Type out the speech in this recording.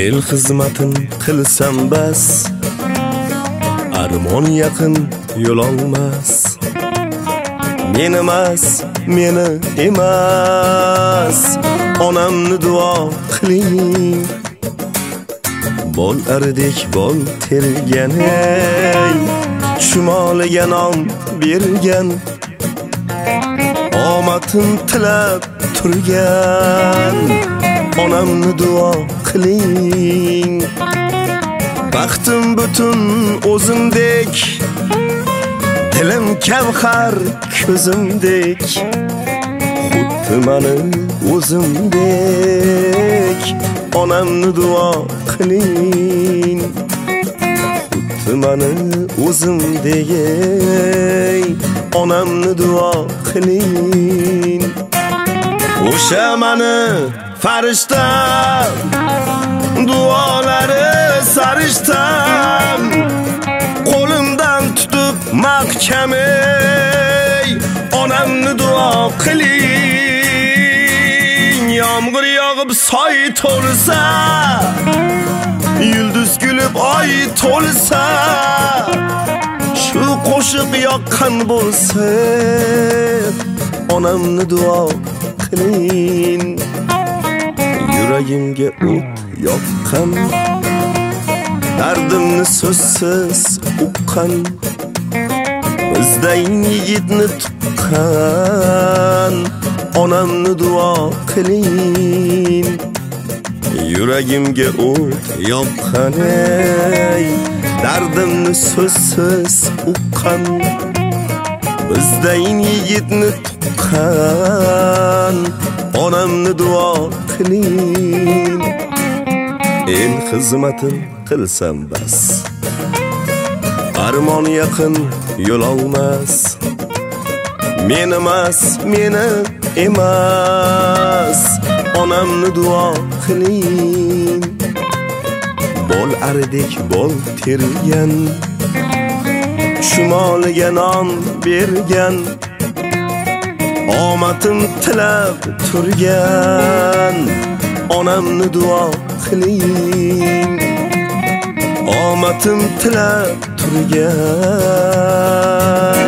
El xizmatin qilsam bas, armon yaqin yo'l olmas. Men emas, meni emas, onamni duo qiling. Bol ardek bol tergan ey, chumoliga nom bergan. Omatin tilab turgan, onamni duo qiling. Baxtim butun o'zimdek, dilim kavhar ko'zimdek. Xuddi mani o'zimdek, onamni duo qiling. Xuddi mani o'zimdek, onamni duo qiling. O'sha mani farishtam, duolari sarishtam. Qo'limdan tutib mahkam ey, onamni duo qiling. Yomg'ir yog'ib soy to'lsa, yulduz kulib oy to'lsa, shu qo'shiq yoqqan bo'lsa, onamni duo qiling. Yuragimga o't yoqqan, dardimni so'zsiz uqqan. Bizdayin yigitni tuqqan, onamni duo qiling. Yuragimga o't yoqqan ey, dardimni so'zsiz uqqan. Bizdayin yigitni tuqqan, onamni duo qiling. El xizmatin qilsam bas, armon yaqin yo'l olmas. Men emas, meni emas, onamni duo qiling. Bol ardek bol tergan, chumoliga nom bergan. Omatim tilab turgan, onamni duo qiling. Omatim tilab turgan,